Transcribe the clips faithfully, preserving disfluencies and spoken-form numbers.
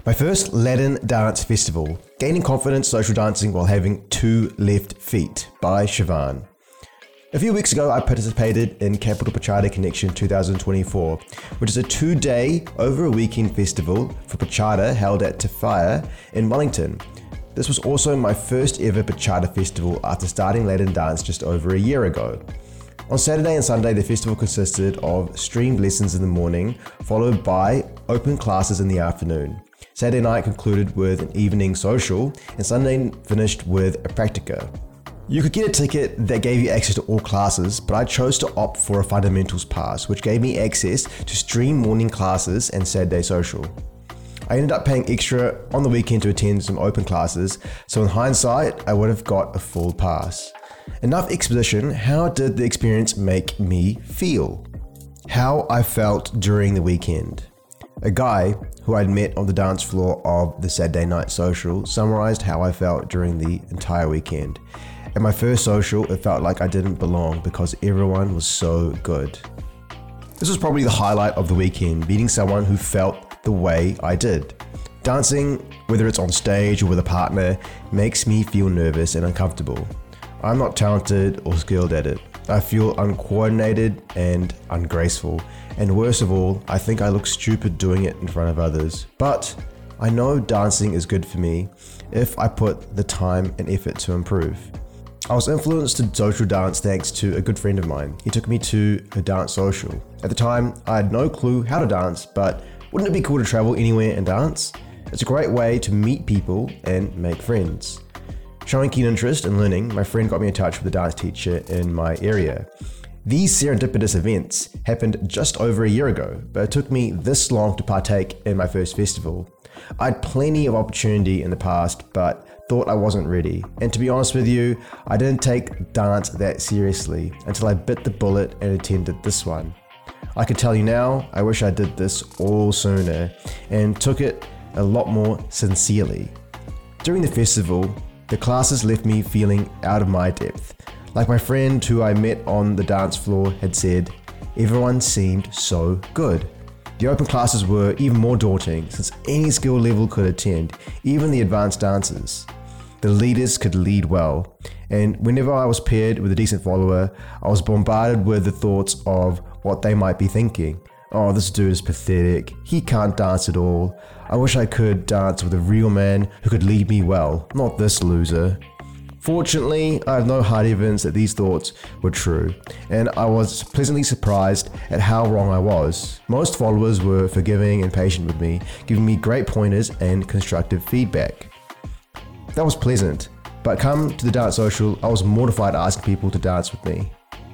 My first Latin dance festival, Gaining Confidence Social Dancing While Having Two Left Feet by Siobhan. A few weeks ago, I participated in Capital Pachada Connection twenty twenty-four, which is a two-day, over a weekend festival for Pachada held at Te Whaya in Wellington. This was also my first ever Pachada festival after starting Latin dance just over a year ago. On Saturday and Sunday, the festival consisted of streamed lessons in the morning, followed by open classes in the afternoon. Saturday night concluded with an evening social, and Sunday finished with a practica. You could get a ticket that gave you access to all classes, but I chose to opt for a fundamentals pass, which gave me access to stream morning classes and Saturday social. I ended up paying extra on the weekend to attend some open classes, so in hindsight, I would have got a full pass. Enough exposition. How did the experience make me feel? How I felt during the weekend. A guy who I'd met on the dance floor of the Saturday night social summarized how I felt during the entire weekend. At my first social, it felt like I didn't belong because everyone was so good. This was probably the highlight of the weekend, meeting someone who felt the way I did. Dancing, whether it's on stage or with a partner, makes me feel nervous and uncomfortable. I'm not talented or skilled at it. I feel uncoordinated and ungraceful. And worst of all, I think I look stupid doing it in front of others. But I know dancing is good for me if I put the time and effort to improve. I was influenced to social dance thanks to a good friend of mine. He took me to a dance social. At the time, I had no clue how to dance, but wouldn't it be cool to travel anywhere and dance? It's a great way to meet people and make friends. Showing keen interest in learning, my friend got me in touch with a dance teacher in my area. These serendipitous events happened just over a year ago, but it took me this long to partake in my first festival. I had plenty of opportunity in the past, but thought I wasn't ready. And to be honest with you, I didn't take dance that seriously until I bit the bullet and attended this one. I can tell you now, I wish I did this all sooner and took it a lot more sincerely. During the festival, the classes left me feeling out of my depth. Like my friend who I met on the dance floor had said, everyone seemed so good. The open classes were even more daunting since any skill level could attend, even the advanced dancers. The leaders could lead well, and whenever I was paired with a decent follower, I was bombarded with the thoughts of what they might be thinking. Oh, this dude is pathetic. He can't dance at all. I wish I could dance with a real man who could lead me well, not this loser. Fortunately, I have no hard evidence that these thoughts were true, and I was pleasantly surprised at how wrong I was. Most followers were forgiving and patient with me, giving me great pointers and constructive feedback. That was pleasant, but come to the dance social, I was mortified asking people to dance with me.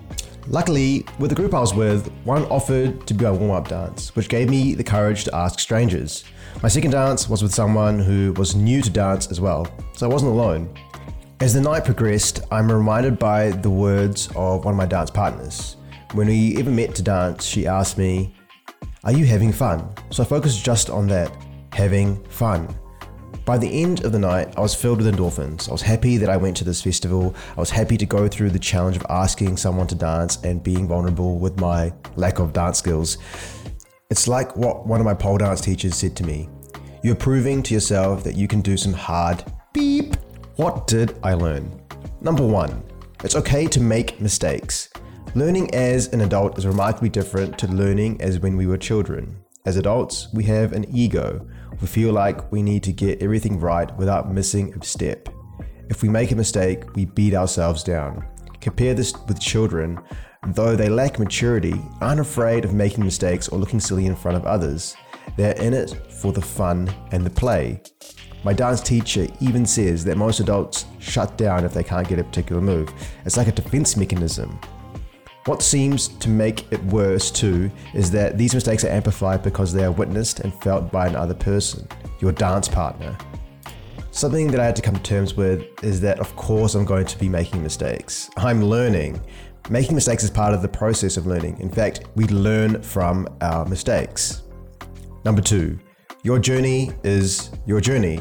Luckily, with the group I was with, one offered to be my warm-up dance, which gave me the courage to ask strangers. My second dance was with someone who was new to dance as well, so I wasn't alone. As the night progressed, I'm reminded by the words of one of my dance partners. When we ever met to dance, she asked me, "Are you having fun?" So I focused just on that, having fun. By the end of the night, I was filled with endorphins. I was happy that I went to this festival. I was happy to go through the challenge of asking someone to dance and being vulnerable with my lack of dance skills. It's like what one of my pole dance teachers said to me. You're proving to yourself that you can do some hard beep. What did I learn? Number one, it's okay to make mistakes. Learning as an adult is remarkably different to learning as when we were children. As adults, we have an ego. We feel like we need to get everything right without missing a step. If we make a mistake, we beat ourselves down. Compare this with children. Though they lack maturity, aren't afraid of making mistakes or looking silly in front of others. They're in it for the fun and the play. My dance teacher even says that most adults shut down if they can't get a particular move. It's like a defense mechanism. What seems to make it worse too is that these mistakes are amplified because they are witnessed and felt by another person, your dance partner. Something that I had to come to terms with is that of course I'm going to be making mistakes. I'm learning. Making mistakes is part of the process of learning. In fact, we learn from our mistakes. Number two, your journey is your journey.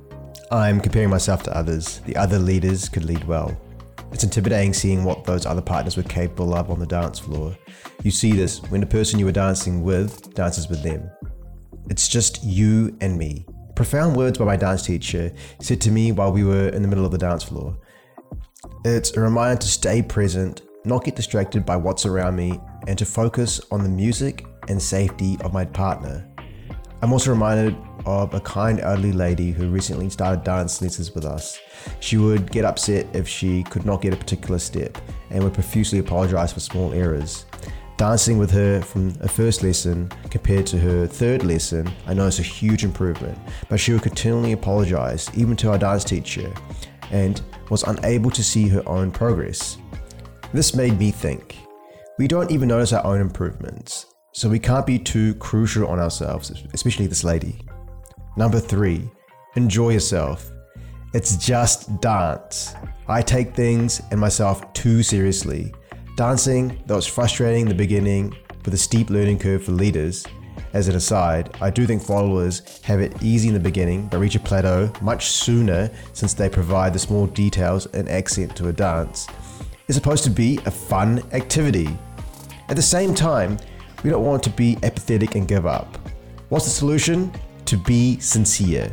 I'm comparing myself to others. The other leaders could lead well. It's intimidating seeing what those other partners were capable of on the dance floor. You see this when the person you were dancing with dances with them. It's just you and me. Profound words by my dance teacher said to me while we were in the middle of the dance floor. It's a reminder to stay present, not get distracted by what's around me, and to focus on the music and safety of my partner. I'm also reminded of a kind elderly lady who recently started dance lessons with us. She would get upset if she could not get a particular step and would profusely apologize for small errors. Dancing with her from a first lesson compared to her third lesson, I noticed a huge improvement, but she would continually apologize, even to our dance teacher, and was unable to see her own progress. This made me think, we don't even notice our own improvements, so we can't be too crucial on ourselves, especially this lady. Number three, enjoy yourself. It's just dance. I take things and myself too seriously. Dancing, though it's frustrating in the beginning with a steep learning curve for leaders, as an aside, I do think followers have it easy in the beginning but reach a plateau much sooner since they provide the small details and accent to a dance. It's supposed to be a fun activity. At the same time, we don't want to be apathetic and give up. What's the solution? To be sincere.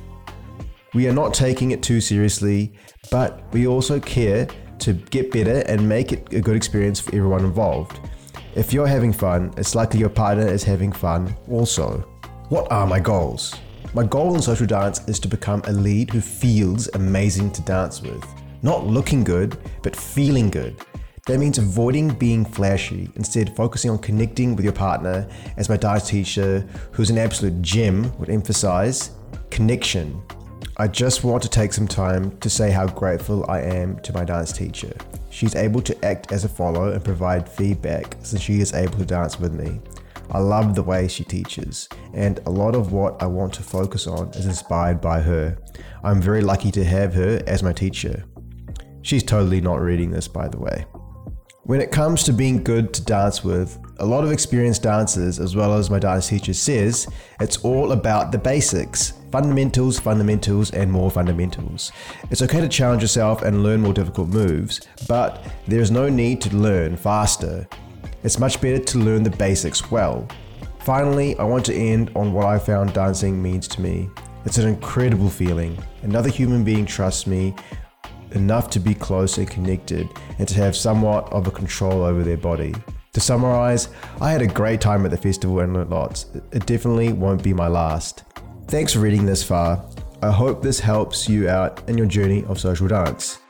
We are not taking it too seriously, but we also care to get better and make it a good experience for everyone involved. If you're having fun, it's likely your partner is having fun also. What are my goals? My goal in social dance is to become a lead who feels amazing to dance with. Not looking good, but feeling good. That means avoiding being flashy, instead focusing on connecting with your partner, as my dance teacher, who's an absolute gem, would emphasize, connection. I just want to take some time to say how grateful I am to my dance teacher. She's able to act as a follow and provide feedback since she is able to dance with me. I love the way she teaches, and a lot of what I want to focus on is inspired by her. I'm very lucky to have her as my teacher. She's totally not reading this, by the way. When it comes to being good to dance with, a lot of experienced dancers, as well as my dance teacher, says it's all about the basics. Fundamentals, fundamentals, and more fundamentals. It's okay to challenge yourself and learn more difficult moves, but there's no need to learn faster. It's much better to learn the basics well. Finally, I want to end on what I found dancing means to me. It's an incredible feeling. Another human being trusts me enough to be close and connected and to have somewhat of a control over their body. To summarize, I had a great time at the festival and learned lots. It definitely won't be my last. Thanks for reading this far. I hope this helps you out in your journey of social dance.